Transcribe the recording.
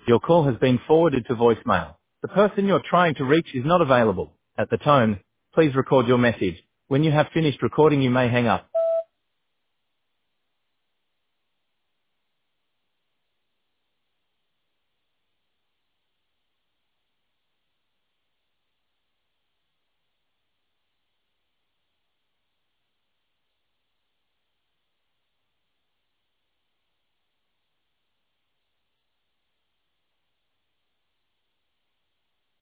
Your call has been forwarded to voicemail. The person you're trying to reach is not available. At the tone, please record your message. When you have finished recording, you may hang up.